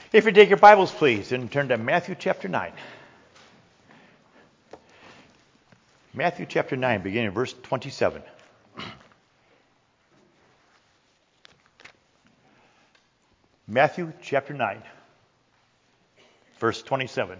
If you take your Bibles, please, and turn to Matthew chapter 9. Matthew chapter 9, beginning in verse 27. Matthew chapter 9, verse 27.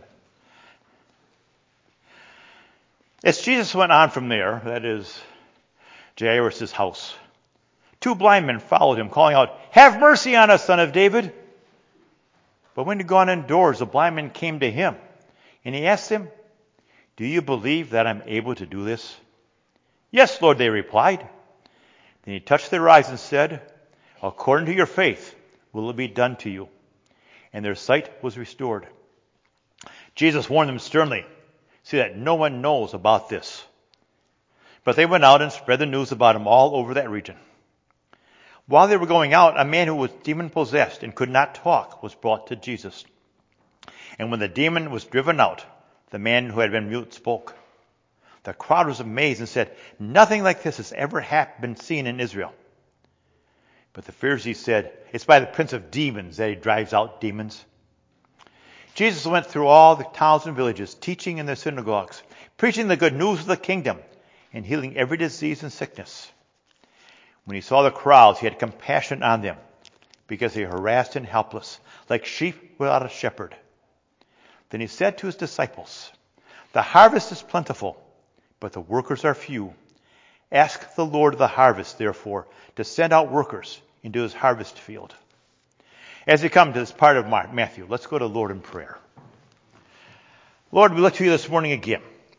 As Jesus went on from there, that is Jairus' house, two blind men followed him, calling out, "Have mercy on us, son of David." But when he had gone indoors, the blind man came to him, and he asked him, "Do you believe that I'm able to do this?" "Yes, Lord," they replied. Then he touched their eyes and said, "According to your faith will it be done to you." And their sight was restored. Jesus warned them sternly, "See that no one knows about this." But they went out and spread the news about him all over that region. While they were going out, a man who was demon-possessed and could not talk was brought to Jesus. And when the demon was driven out, the man who had been mute spoke. The crowd was amazed and said, "Nothing like this has ever been seen in Israel." But the Pharisees said, "It's by the prince of demons that he drives out demons." Jesus went through all the towns and villages, teaching in their synagogues, preaching the good news of the kingdom, and healing every disease and sickness. When he saw the crowds, he had compassion on them, because they were harassed and helpless, like sheep without a shepherd. Then he said to his disciples, "The harvest is plentiful, but the workers are few. Ask the Lord of the harvest, therefore, to send out workers into his harvest field." As we come to this part of Matthew, let's go to the Lord in prayer. Lord, we look to you this morning again,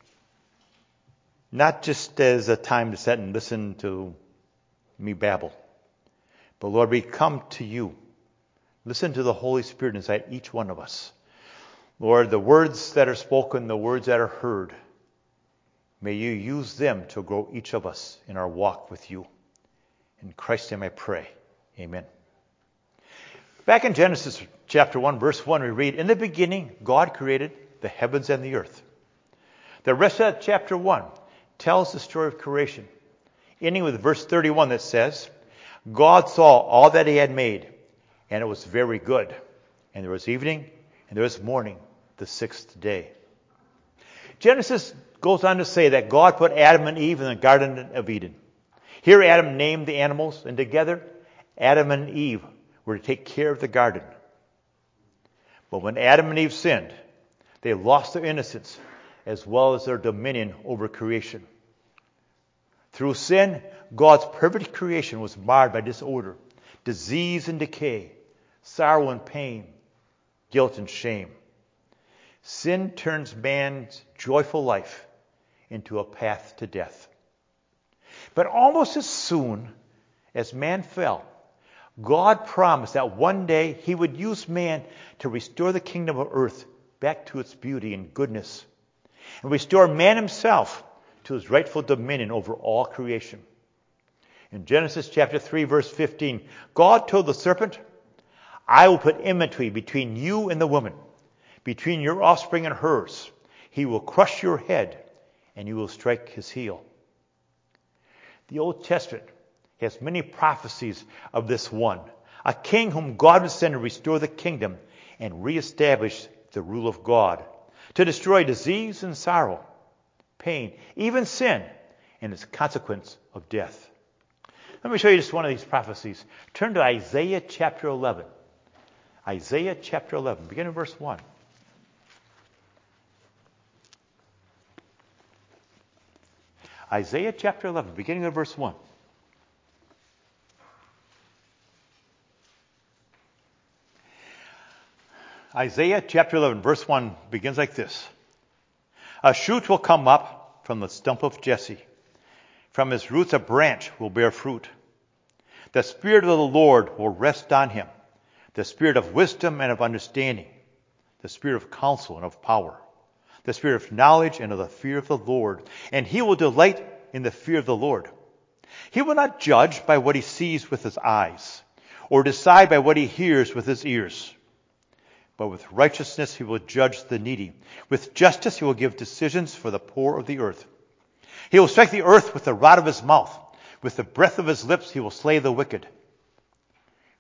not just as a time to sit and listen to me babble, but Lord, we come to you. Listen to the Holy Spirit inside each one of us. Lord, the words that are spoken, the words that are heard, may you use them to grow each of us in our walk with you. In Christ's name I pray. Amen. Back in Genesis chapter 1, verse 1, we read, "In the beginning, God created the heavens and the earth." The rest of chapter 1 tells the story of creation, ending with verse 31 that says, "God saw all that he had made, and it was very good. And there was evening, and there was morning, the sixth day." Genesis goes on to say that God put Adam and Eve in the Garden of Eden. Here Adam named the animals, and together Adam and Eve were to take care of the garden. But when Adam and Eve sinned, they lost their innocence as well as their dominion over creation. Through sin, God's perfect creation was marred by disorder, disease and decay, sorrow and pain, guilt and shame. Sin turns man's joyful life into a path to death. But almost as soon as man fell, God promised that one day he would use man to restore the kingdom of earth back to its beauty and goodness, and restore man himself to his rightful dominion over all creation. In Genesis chapter 3, verse 15, God told the serpent, "I will put enmity between you and the woman, between your offspring and hers. He will crush your head, and you will strike his heel." The Old Testament has many prophecies of this one, a king whom God would send to restore the kingdom and reestablish the rule of God, to destroy disease and sorrow, pain, even sin, and its consequence of death. Let me show you just one of these prophecies. Turn to Isaiah chapter 11. Isaiah chapter 11, beginning in verse 1. Isaiah chapter 11, beginning in verse 1. Isaiah chapter 11, verse 1 begins like this. "A shoot will come up from the stump of Jesse. From his roots a branch will bear fruit. The Spirit of the Lord will rest on him, the Spirit of wisdom and of understanding, the Spirit of counsel and of power, the Spirit of knowledge and of the fear of the Lord. And he will delight in the fear of the Lord. He will not judge by what he sees with his eyes, or decide by what he hears with his ears. But with righteousness he will judge the needy. With justice he will give decisions for the poor of the earth. He will strike the earth with the rod of his mouth. With the breath of his lips he will slay the wicked.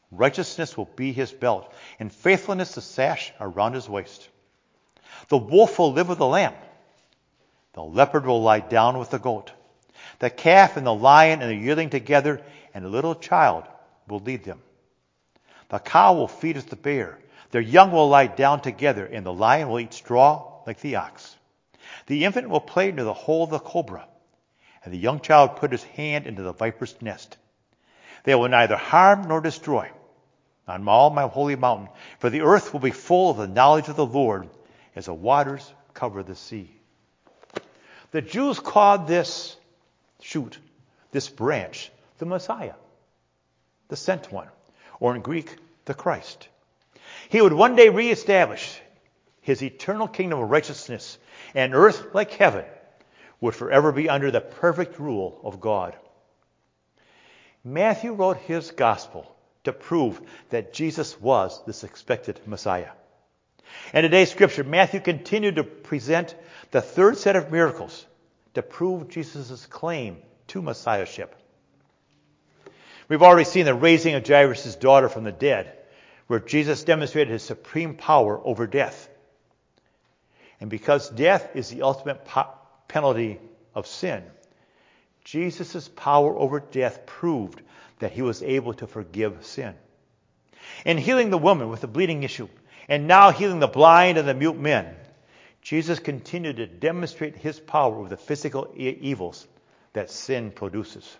Righteousness will be his belt, and faithfulness the sash around his waist. The wolf will live with the lamb. The leopard will lie down with the goat. The calf and the lion and the yearling together, and a little child will lead them. The cow will feed with the bear. Their young will lie down together, and the lion will eat straw like the ox. The infant will play near the hole of the cobra, and the young child put his hand into the viper's nest. They will neither harm nor destroy on all my holy mountain, for the earth will be full of the knowledge of the Lord as the waters cover the sea. The Jews called this shoot, this branch, the Messiah, the sent one, or in Greek, the Christ. He would one day reestablish his eternal kingdom of righteousness, and earth, like heaven, would forever be under the perfect rule of God. Matthew wrote his gospel to prove that Jesus was this expected Messiah. In today's scripture, Matthew continued to present the third set of miracles to prove Jesus' claim to Messiahship. We've already seen the raising of Jairus' daughter from the dead, where Jesus demonstrated his supreme power over death. And because death is the ultimate penalty of sin, Jesus' power over death proved that he was able to forgive sin. In healing the woman with the bleeding issue, and now healing the blind and the mute men, Jesus continued to demonstrate his power over the physical evils that sin produces.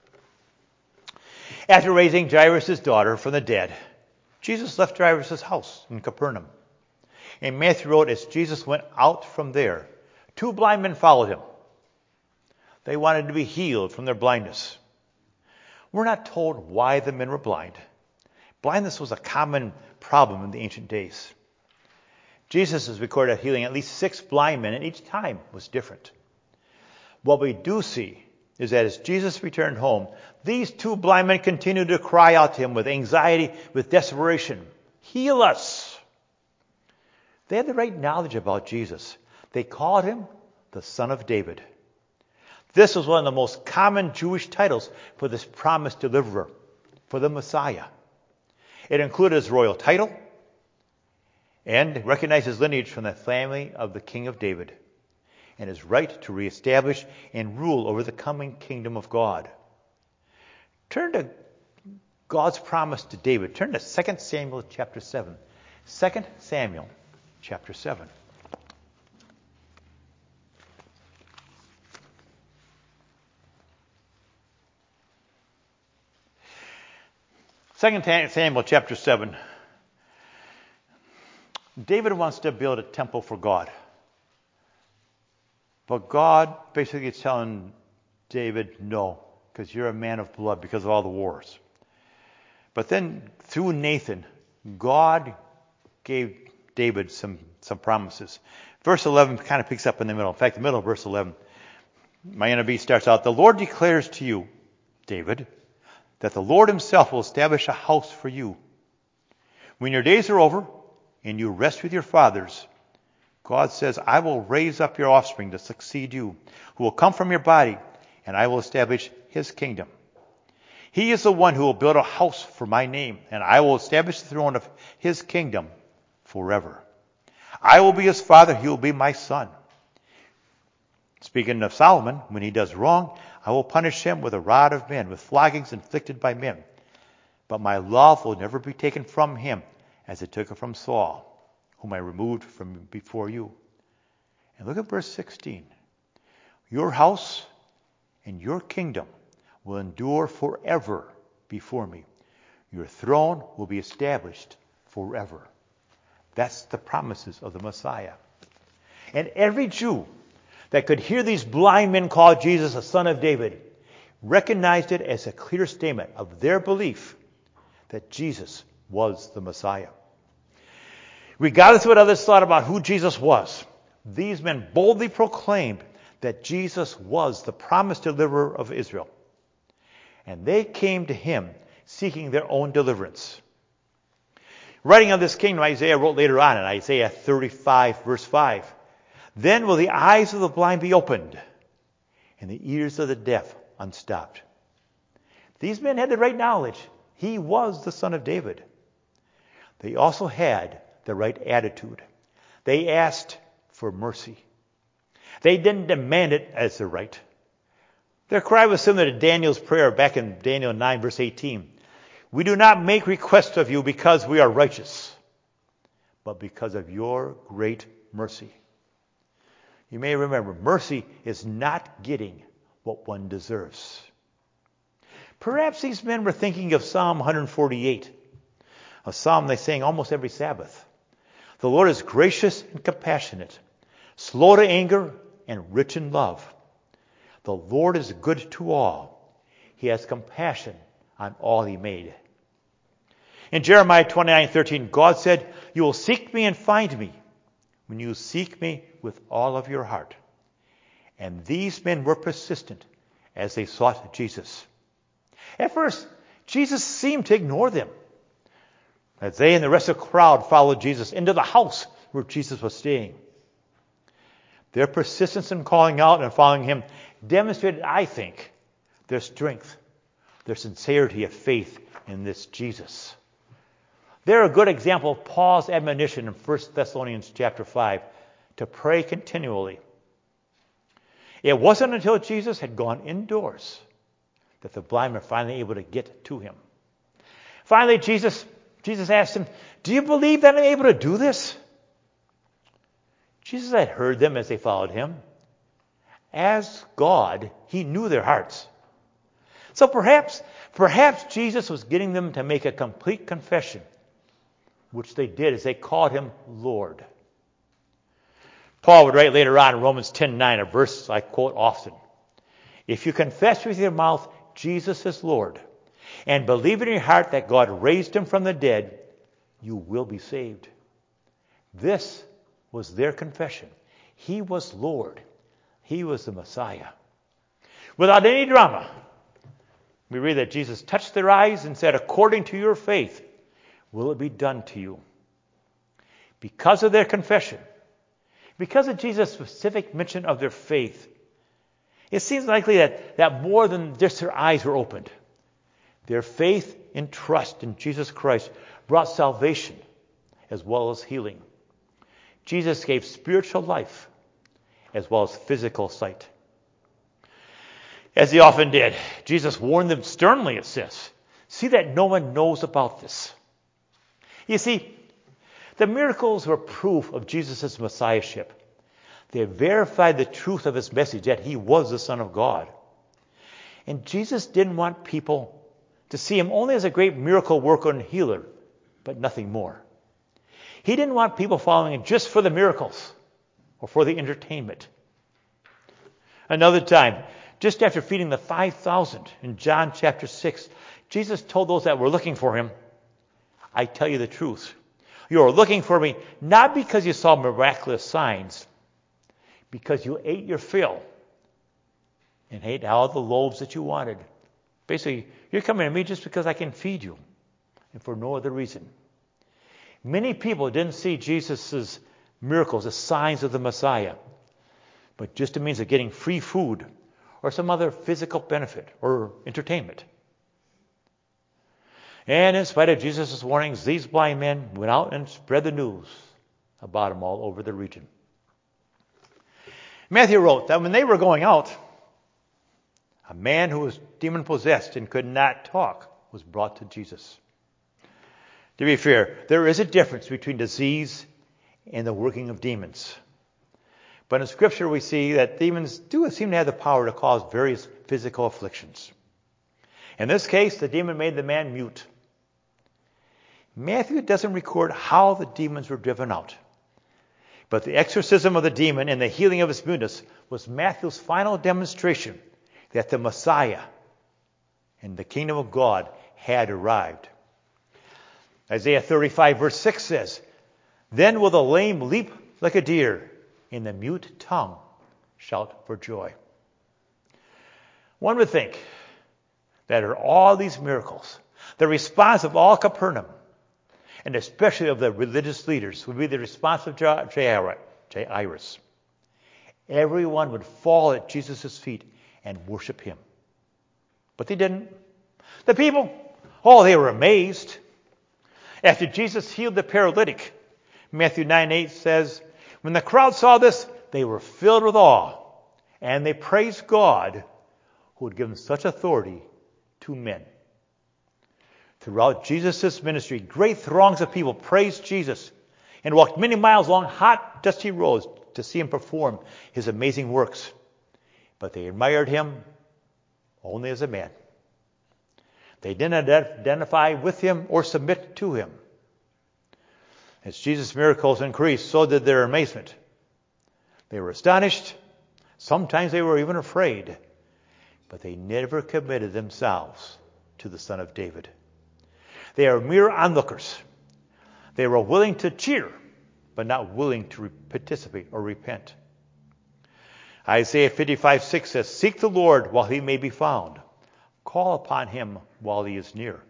After raising Jairus' daughter from the dead, Jesus left Jairus' house in Capernaum. And Matthew wrote, as Jesus went out from there, 2 blind men followed him. They wanted to be healed from their blindness. We're not told why the men were blind. Blindness was a common problem in the ancient days. Jesus is recorded healing at least 6 blind men, and each time was different. What we do see is that as Jesus returned home, these 2 blind men continued to cry out to him with anxiety, with desperation, "Heal us!" They had the right knowledge about Jesus. They called him the Son of David. This was one of the most common Jewish titles for this promised deliverer, for the Messiah. It included his royal title and recognized his lineage from the family of the King of David and his right to reestablish and rule over the coming kingdom of God. Turn to God's promise to David. Turn to 2 Samuel chapter 7. 2 Samuel chapter 7. Samuel chapter 7. David wants to build a temple for God. But God basically is telling David, no, because you're a man of blood because of all the wars. But then through Nathan, God gave David some promises. Verse 11 kind of picks up in the middle. In fact, the middle of verse 11, my NIV starts out, the Lord declares to you, David, that the Lord himself will establish a house for you. When your days are over and you rest with your fathers, God says, I will raise up your offspring to succeed you, who will come from your body, and I will establish his kingdom. He is the one who will build a house for my name, and I will establish the throne of his kingdom forever. I will be his father, he will be my son. Speaking of Solomon, when he does wrong, I will punish him with a rod of men, with floggings inflicted by men. But my love will never be taken from him, as it took it from Saul, whom I removed from before you. And look at verse 16. Your house and your kingdom will endure forever before me. Your throne will be established forever. That's the promises of the Messiah. And every Jew that could hear these blind men call Jesus a son of David recognized it as a clear statement of their belief that Jesus was the Messiah. Regardless of what others thought about who Jesus was, these men boldly proclaimed that Jesus was the promised deliverer of Israel. And they came to him seeking their own deliverance. Writing of this kingdom, Isaiah wrote later on in Isaiah 35, verse 5, then will the eyes of the blind be opened and the ears of the deaf unstopped. These men had the right knowledge. He was the Son of David. They also had the right attitude. They asked for mercy. They didn't demand it as their right. Their cry was similar to Daniel's prayer back in Daniel 9, verse 18. We do not make requests of you because we are righteous, but because of your great mercy. You may remember, mercy is not getting what one deserves. Perhaps these men were thinking of Psalm 148, a psalm they sang almost every Sabbath. The Lord is gracious and compassionate, slow to anger and rich in love. The Lord is good to all. He has compassion on all he made. In Jeremiah 29:13, God said, you will seek me and find me when you seek me with all of your heart. And these men were persistent as they sought Jesus. At first, Jesus seemed to ignore them, as they and the rest of the crowd followed Jesus into the house where Jesus was staying. Their persistence in calling out and following him demonstrated, I think, their strength, their sincerity of faith in this Jesus. They're a good example of Paul's admonition in 1 Thessalonians chapter 5 to pray continually. It wasn't until Jesus had gone indoors that the blind were finally able to get to him. Finally, Jesus asked him, do you believe that I'm able to do this? Jesus had heard them as they followed him. As God, he knew their hearts. So perhaps Jesus was getting them to make a complete confession, which they did as they called him Lord. Paul would write later on in Romans 10:9, a verse I quote often. If you confess with your mouth Jesus is Lord and believe in your heart that God raised him from the dead, you will be saved. This was their confession. He was Lord. He was the Messiah. Without any drama, we read that Jesus touched their eyes and said, according to your faith, will it be done to you? Because of their confession, because of Jesus' specific mention of their faith, it seems likely that more than just their eyes were opened. Their faith and trust in Jesus Christ brought salvation as well as healing. Jesus gave spiritual life as well as physical sight. As he often did, Jesus warned them sternly, it says, see that no one knows about this. You see, the miracles were proof of Jesus' messiahship. They verified the truth of his message that he was the Son of God. And Jesus didn't want people to see him only as a great miracle worker and healer, but nothing more. He didn't want people following him just for the miracles or for the entertainment. Another time, just after feeding the 5,000 in John chapter 6, Jesus told those that were looking for him, I tell you the truth. You are looking for me not because you saw miraculous signs, because you ate your fill and ate all the loaves that you wanted. Basically, you're coming to me just because I can feed you and for no other reason. Many people didn't see Jesus' miracles as signs of the Messiah, but just a means of getting free food or some other physical benefit or entertainment. And in spite of Jesus' warnings, these blind men went out and spread the news about him all over the region. Matthew wrote that when they were going out, a man who was demon-possessed and could not talk was brought to Jesus. To be fair, there is a difference between disease and the working of demons. But in Scripture we see that demons do seem to have the power to cause various physical afflictions. In this case, the demon made the man mute. Matthew doesn't record how the demons were driven out. But the exorcism of the demon and the healing of his muteness was Matthew's final demonstration that the Messiah and the kingdom of God had arrived. Isaiah 35 verse 6 says, then will the lame leap like a deer, and the mute tongue shout for joy. One would think that are all these miracles, the response of all Capernaum, and especially of the religious leaders, would be the response of Jairus. Everyone would fall at Jesus' feet and worship him. But they didn't. The people, Oh, they were amazed. After Jesus healed the paralytic, Matthew 9:8 says, when the crowd saw this, they were filled with awe, and they praised God who had given such authority to men. Throughout Jesus' ministry, great throngs of people praised Jesus and walked many miles along hot, dusty roads to see him perform his amazing works. But they admired him only as a man. They didn't identify with him or submit to him. As Jesus' miracles increased, so did their amazement. They were astonished. Sometimes they were even afraid. But they never committed themselves to the Son of David. They are mere onlookers. They were willing to cheer, but not willing to participate or repent. Isaiah 55:6 says, seek the Lord while he may be found. Call upon him while he is near.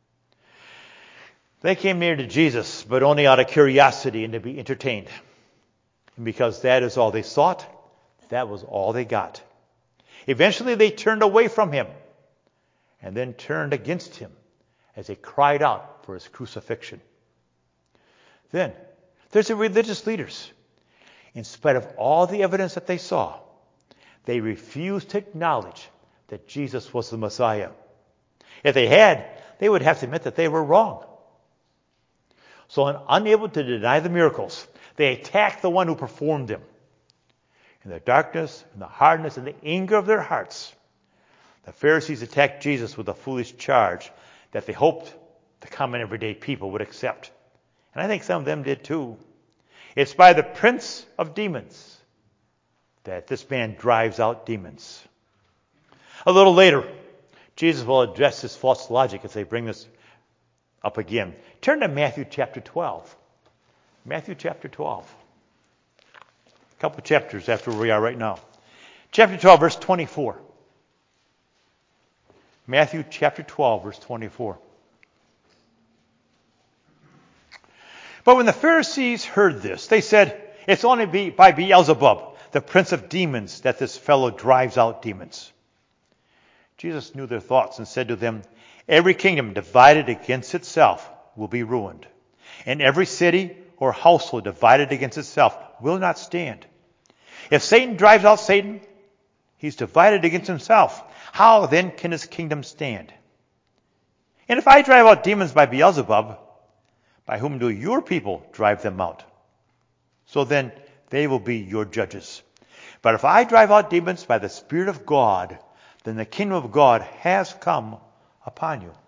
They came near to Jesus, but only out of curiosity and to be entertained. And because that is all they sought, that was all they got. Eventually they turned away from him and then turned against him as they cried out for his crucifixion. Then there's the religious leaders. In spite of all the evidence that they saw, they refused to acknowledge that Jesus was the Messiah. If they had, they would have to admit that they were wrong. So unable to deny the miracles, they attacked the one who performed them. In the darkness, and the hardness, and the anger of their hearts, the Pharisees attacked Jesus with a foolish charge that they hoped the common everyday people would accept. And I think some of them did too. It's by the prince of demons that this man drives out demons. A little later, Jesus will address this false logic as they bring this up again. Turn to Matthew chapter 12. Matthew chapter 12. A couple chapters after where we are right now. Chapter 12, verse 24. Matthew chapter 12, verse 24. But when the Pharisees heard this, they said, it's only by Beelzebub, the prince of demons, that this fellow drives out demons. Jesus knew their thoughts and said to them, every kingdom divided against itself will be ruined, and every city or household divided against itself will not stand. If Satan drives out Satan, he's divided against himself. How then can his kingdom stand? And if I drive out demons by Beelzebub, by whom do your people drive them out? So then they will be your judges. But if I drive out demons by the Spirit of God, then the kingdom of God has come upon you.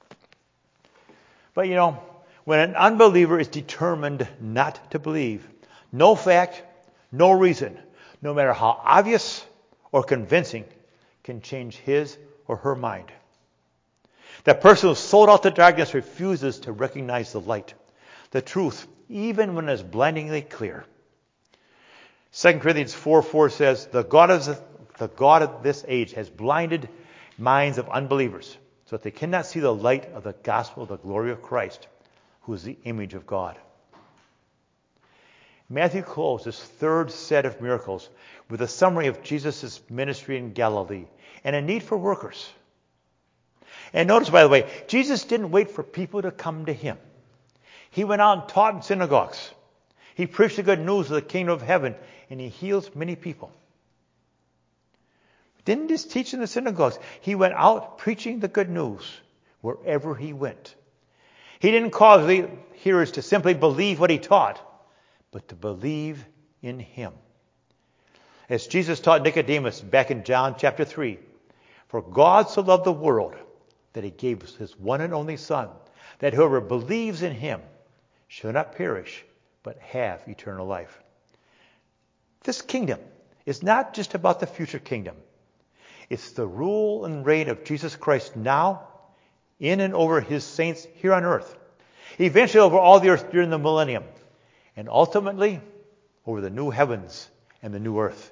But when an unbeliever is determined not to believe, no fact, no reason, no matter how obvious or convincing, can change his or her mind. That person who sold out to darkness refuses to recognize the light, the truth, even when it is blindingly clear. 2 Corinthians 4:4 says, the God of this age has blinded minds of unbelievers, so that they cannot see the light of the gospel of the glory of Christ, who is the image of God. Matthew closed this third set of miracles with a summary of Jesus' ministry in Galilee and a need for workers. And notice, by the way, Jesus didn't wait for people to come to him. He went out and taught in synagogues. He preached the good news of the kingdom of heaven, and he heals many people. Didn't just teach in the synagogues. He went out preaching the good news wherever he went. He didn't cause the hearers to simply believe what he taught, but to believe in him. As Jesus taught Nicodemus back in John chapter 3, for God so loved the world that he gave his one and only Son, that whoever believes in him shall not perish, but have eternal life. This kingdom is not just about the future kingdom. It's the rule and reign of Jesus Christ now, in and over his saints here on earth, eventually over all the earth during the millennium, and ultimately over the new heavens and the new earth.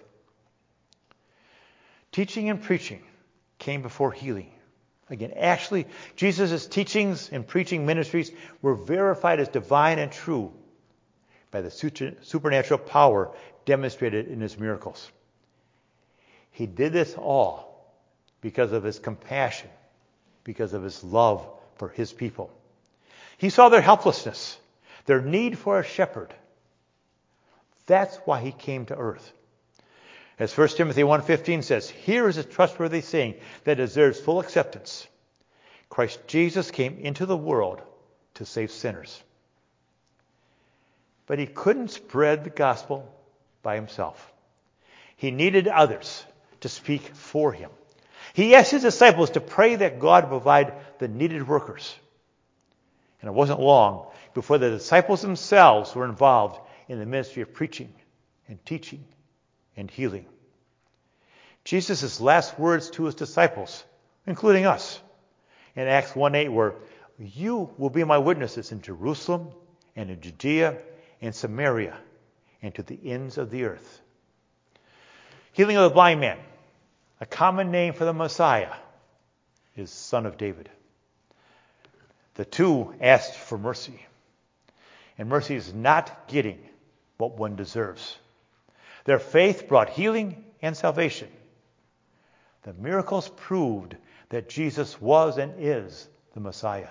Teaching and preaching came before healing. Again, actually, Jesus' teachings and preaching ministries were verified as divine and true by the supernatural power demonstrated in his miracles. He did this all because of his compassion, because of his love for his people. He saw their helplessness, their need for a shepherd. That's why he came to earth. As 1 Timothy 1:15 says, here is a trustworthy saying that deserves full acceptance. Christ Jesus came into the world to save sinners. But he couldn't spread the gospel by himself. He needed others to speak for him. He asked his disciples to pray that God provide the needed workers. And it wasn't long before the disciples themselves were involved in the ministry of preaching and teaching and healing. Jesus' last words to his disciples, including us, in Acts 1:8 were, you will be my witnesses in Jerusalem and in Judea and Samaria and to the ends of the earth. Healing of the blind man, a common name for the Messiah, is Son of David. The two asked for mercy. And mercy is not getting what one deserves. Their faith brought healing and salvation. The miracles proved that Jesus was and is the Messiah.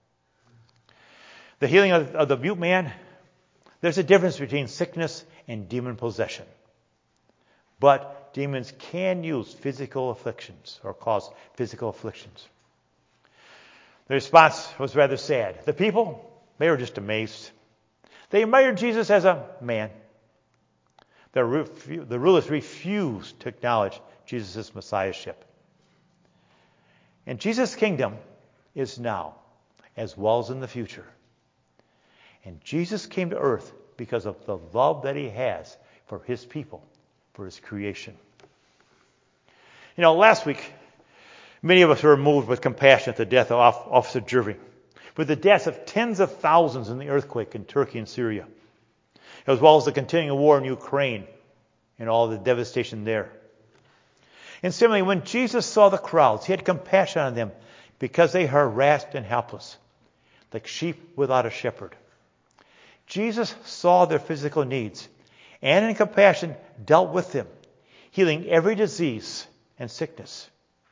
The healing of the mute man, there's a difference between sickness and demon possession. But demons can use physical afflictions or cause physical afflictions. The response was rather sad. The people, they were just amazed. They admired Jesus as a man. The rulers refused to acknowledge Jesus' messiahship. And Jesus' kingdom is now, as well as in the future. And Jesus came to earth because of the love that he has for his people, for his creation. You know, last week, many of us were moved with compassion at the death of Officer Jerving, with the deaths of tens of thousands in the earthquake in Turkey and Syria, as well as the continuing war in Ukraine and all the devastation there. And similarly, when Jesus saw the crowds, he had compassion on them because they were harassed and helpless, like sheep without a shepherd. Jesus saw their physical needs and in compassion dealt with them, healing every disease and sickness.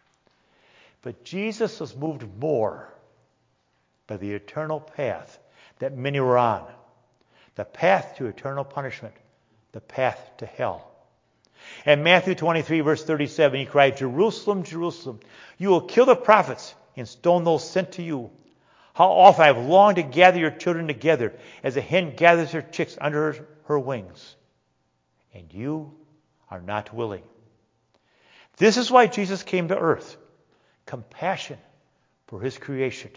But Jesus was moved more by the eternal path that many were on, the path to eternal punishment, the path to hell. In Matthew 23, verse 37, he cried, Jerusalem, Jerusalem, you will kill the prophets and stone those sent to you. How often I have longed to gather your children together as a hen gathers her chicks under her wings. And you are not willing. This is why Jesus came to earth. Compassion for his creation.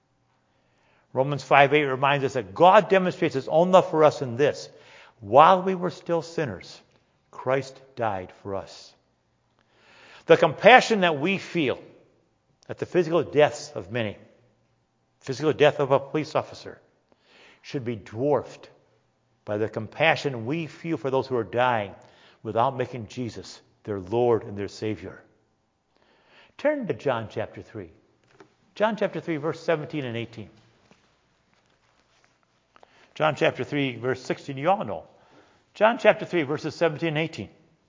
Romans 5:8 reminds us that God demonstrates his own love for us in this. While we were still sinners, Christ died for us. The compassion that we feel at the physical deaths of many, physical death of a police officer, should be dwarfed by the compassion we feel for those who are dying without making Jesus their Lord and their Savior. Turn to John chapter 3. John chapter 3, verse 17 and 18. John chapter 3, verse 16, you all know. John chapter 3, verses 17 and 18.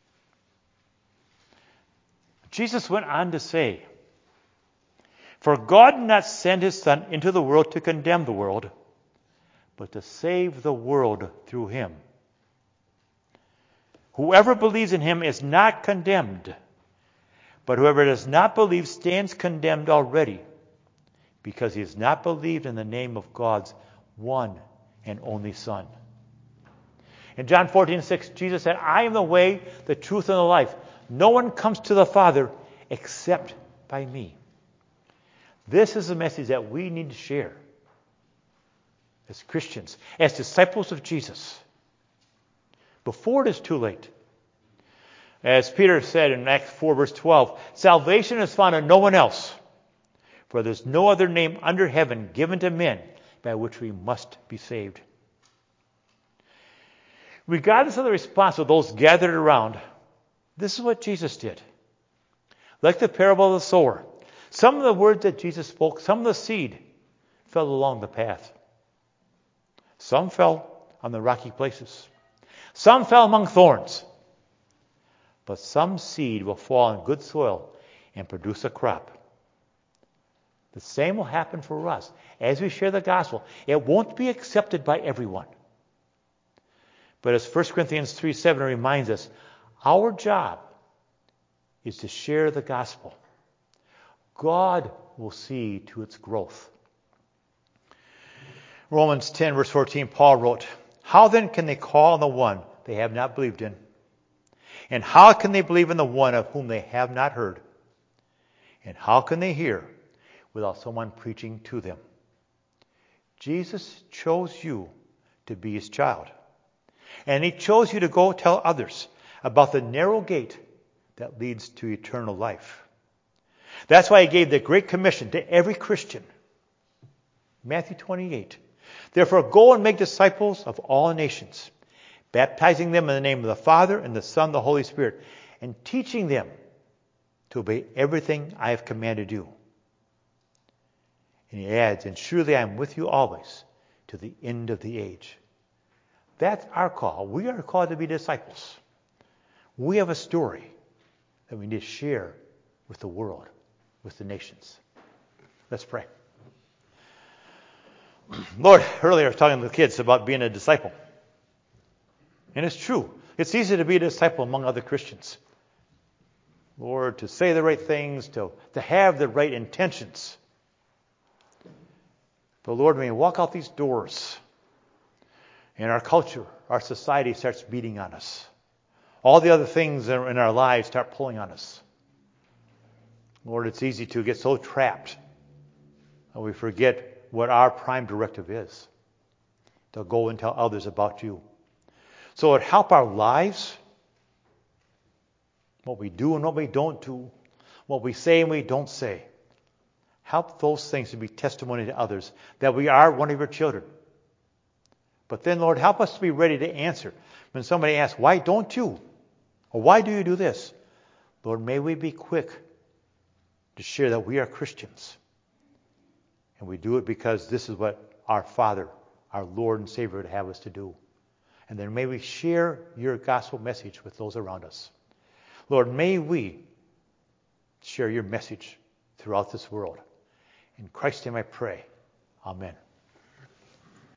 Jesus went on to say, For God did not send his Son into the world to condemn the world, but to save the world through him. Whoever believes in him is not condemned, but whoever does not believe stands condemned already, because he has not believed in the name of God's one and only Son. In John 14:6, Jesus said, I am the way, the truth, and the life. No one comes to the Father except by me. This is a message that we need to share as Christians, as disciples of Jesus, before it is too late. As Peter said in Acts 4, verse 12, salvation is found in no one else, for there is no other name under heaven given to men by which we must be saved. Regardless of the response of those gathered around, this is what Jesus did. Like the parable of the sower, some of the words that Jesus spoke, some of the seed fell along the path. Some fell on the rocky places. Some fell among thorns. But some seed will fall on good soil and produce a crop. The same will happen for us. As we share the gospel, it won't be accepted by everyone. But as 1 Corinthians 3:7 reminds us, our job is to share the gospel. God will see to its growth. Romans 10, verse 14, Paul wrote, "How then can they call on the one they have not believed in? And how can they believe in the one of whom they have not heard? And how can they hear without someone preaching to them?" Jesus chose you to be his child. And he chose you to go tell others about the narrow gate that leads to eternal life. That's why he gave the Great Commission to every Christian. Matthew 28. "Therefore go and make disciples of all nations, baptizing them in the name of the Father and the Son and the Holy Spirit, and teaching them to obey everything I have commanded you." And he adds, "And surely I am with you always to the end of the age." That's our call. We are called to be disciples. We have a story that we need to share with the world, with the nations. Let's pray. Lord, earlier I was talking to the kids about being a disciple. And it's true. It's easy to be a disciple among other Christians. Lord, to say the right things, to have the right intentions. But Lord, when we walk out these doors, and our culture, our society starts beating on us, all the other things in our lives start pulling on us. Lord, it's easy to get so trapped that we forget what our prime directive is, to go and tell others about you. So Lord, help our lives, what we do and what we don't do, what we say and we don't say. Help those things to be testimony to others that we are one of your children. But then, Lord, help us to be ready to answer when somebody asks, "Why don't you?" Or "Why do you do this?" Lord, may we be quick to share that we are Christians. And we do it because this is what our Father, our Lord and Savior would have us to do. And then may we share your gospel message with those around us. Lord, may we share your message throughout this world. In Christ's name I pray. Amen.